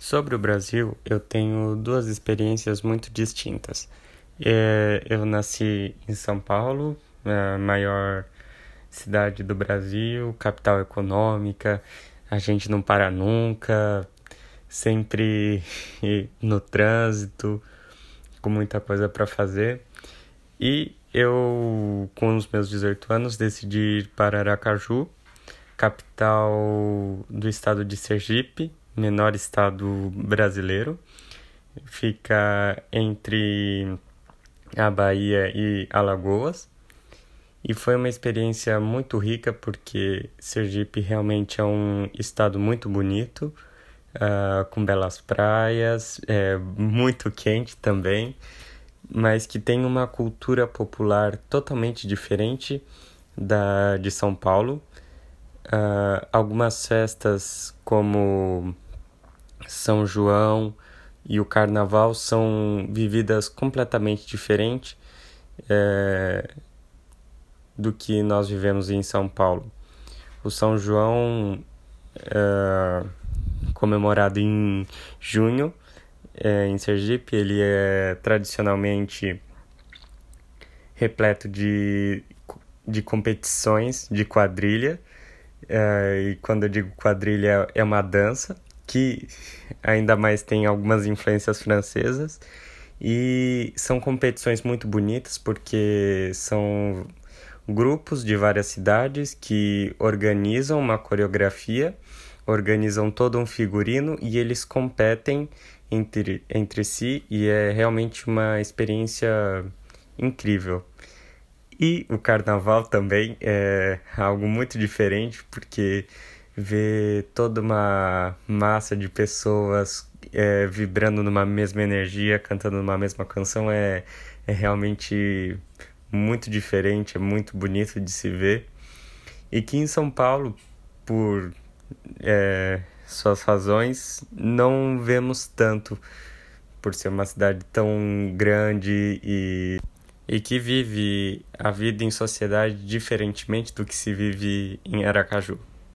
Sobre o Brasil, eu tenho duas experiências muito distintas. Eu nasci em São Paulo, a maior cidade do Brasil, capital econômica. A gente não para nunca, sempre no trânsito, com muita coisa para fazer. E eu, com os meus 18 anos, decidi ir para Aracaju, capital do estado de Sergipe, menor estado brasileiro. Fica entre a Bahia e Alagoas. E foi uma experiência muito rica porque Sergipe realmente é um estado muito bonito, com belas praias, muito quente também, mas que tem uma cultura popular totalmente diferente da de São Paulo. Algumas festas como São João e o Carnaval são vividas completamente diferente do que nós vivemos em São Paulo. O São João, comemorado em junho, em Sergipe, ele é tradicionalmente repleto de competições de quadrilha. E quando eu digo quadrilha, é uma dança que ainda mais tem algumas influências francesas. E são competições muito bonitas porque são grupos de várias cidades que organizam uma coreografia, organizam todo um figurino e eles competem entre si e é realmente uma experiência incrível. E o carnaval também é algo muito diferente, porque ver toda uma massa de pessoas vibrando numa mesma energia, cantando numa mesma canção é realmente muito diferente, é muito bonito de se ver. E que em São Paulo, por suas razões, não vemos tanto, por ser uma cidade tão grande e que vive a vida em sociedade diferentemente do que se vive em Aracaju.